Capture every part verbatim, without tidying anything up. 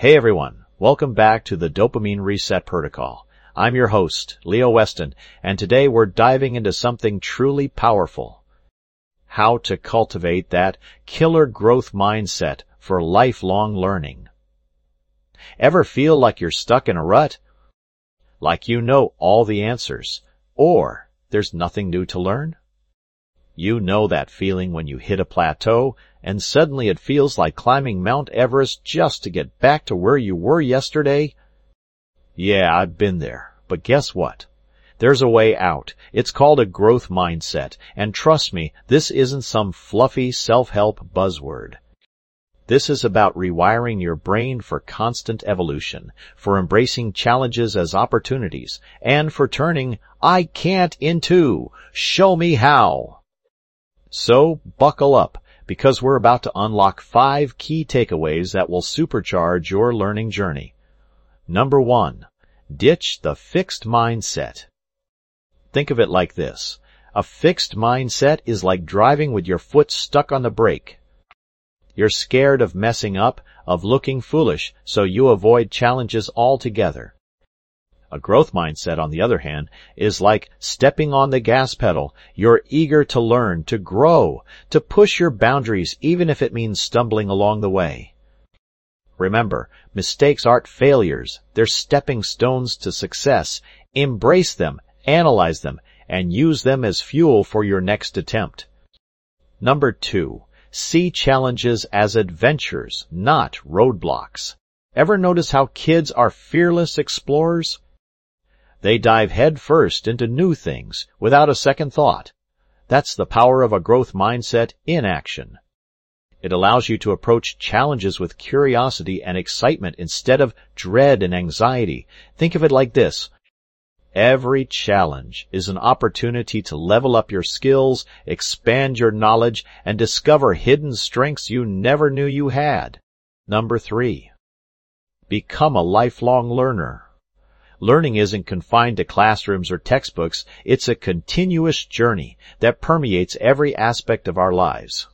Hey everyone, welcome back to the Dopamine Reset Protocol. I'm your host, Leo Weston, and today we're diving into something truly powerful. How to cultivate that killer growth mindset for lifelong learning. Ever feel like you're stuck in a rut? Like you know all the answers, or there's nothing new to learn? You know that feeling when you hit a plateau and suddenly it feels like climbing Mount Everest just to get back to where you were yesterday? Yeah, I've been there, but guess what? There's a way out. It's called a growth mindset, and trust me, this isn't some fluffy self-help buzzword. This is about rewiring your brain for constant evolution, for embracing challenges as opportunities, and for turning I can't into show me how. So, buckle up, because we're about to unlock five key takeaways that will supercharge your learning journey. Number one, ditch the fixed mindset. Think of it like this. A fixed mindset is like driving with your foot stuck on the brake. You're scared of messing up, of looking foolish, so you avoid challenges altogether. A growth mindset, on the other hand, is like stepping on the gas pedal. You're eager to learn, to grow, to push your boundaries, even if it means stumbling along the way. Remember, mistakes aren't failures. They're stepping stones to success. Embrace them, analyze them, and use them as fuel for your next attempt. Number two, see challenges as adventures, not roadblocks. Ever notice how kids are fearless explorers? They dive headfirst into new things without a second thought. That's the power of a growth mindset in action. It allows you to approach challenges with curiosity and excitement instead of dread and anxiety. Think of it like this. Every challenge is an opportunity to level up your skills, expand your knowledge, and discover hidden strengths you never knew you had. Number three, become a lifelong learner. Learning isn't confined to classrooms or textbooks. It's a continuous journey that permeates every aspect of our lives.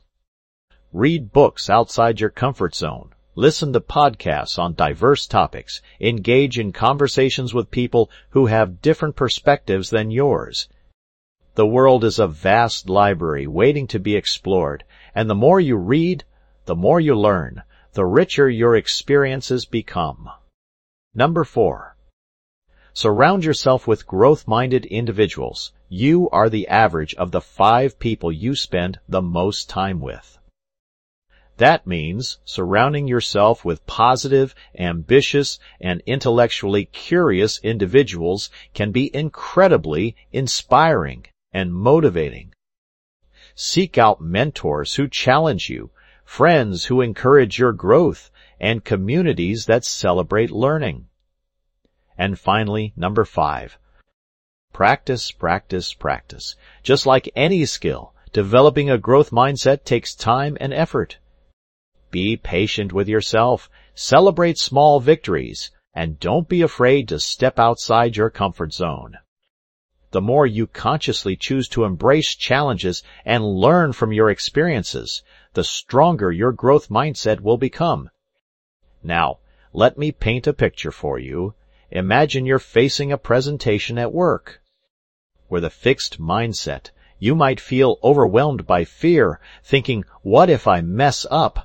Read books outside your comfort zone. Listen to podcasts on diverse topics. Engage in conversations with people who have different perspectives than yours. The world is a vast library waiting to be explored, and the more you read, the more you learn, the richer your experiences become. Number four. Surround yourself with growth-minded individuals. You are the average of the five people you spend the most time with. That means surrounding yourself with positive, ambitious, and intellectually curious individuals can be incredibly inspiring and motivating. Seek out mentors who challenge you, friends who encourage your growth, and communities that celebrate learning. And finally, number five, practice, practice, practice. Just like any skill, developing a growth mindset takes time and effort. Be patient with yourself, celebrate small victories, and don't be afraid to step outside your comfort zone. The more you consciously choose to embrace challenges and learn from your experiences, the stronger your growth mindset will become. Now, let me paint a picture for you. Imagine you're facing a presentation at work. With a fixed mindset, you might feel overwhelmed by fear, thinking, what if I mess up?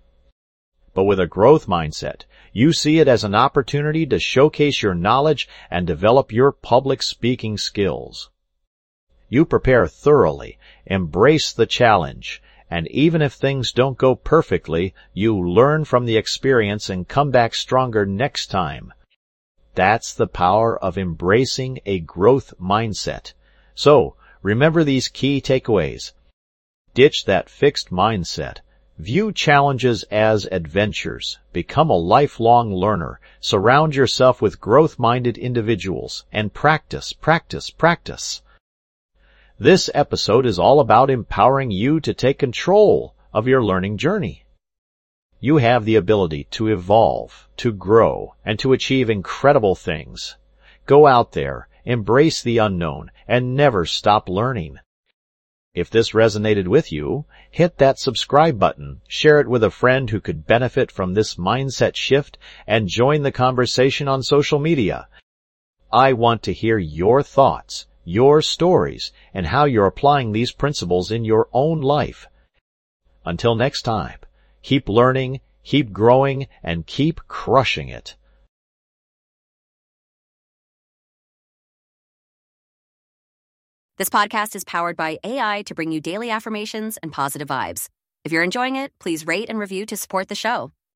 But with a growth mindset, you see it as an opportunity to showcase your knowledge and develop your public speaking skills. You prepare thoroughly, embrace the challenge, and even if things don't go perfectly, you learn from the experience and come back stronger next time. That's the power of embracing a growth mindset. So, remember these key takeaways. Ditch that fixed mindset. View challenges as adventures. Become a lifelong learner. Surround yourself with growth-minded individuals. And practice, practice, practice. This episode is all about empowering you to take control of your learning journey. You have the ability to evolve, to grow, and to achieve incredible things. Go out there, embrace the unknown, and never stop learning. If this resonated with you, hit that subscribe button, share it with a friend who could benefit from this mindset shift, and join the conversation on social media. I want to hear your thoughts, your stories, and how you're applying these principles in your own life. Until next time, keep learning, keep growing, and keep crushing it. This podcast is powered by A I to bring you daily affirmations and positive vibes. If you're enjoying it, please rate and review to support the show.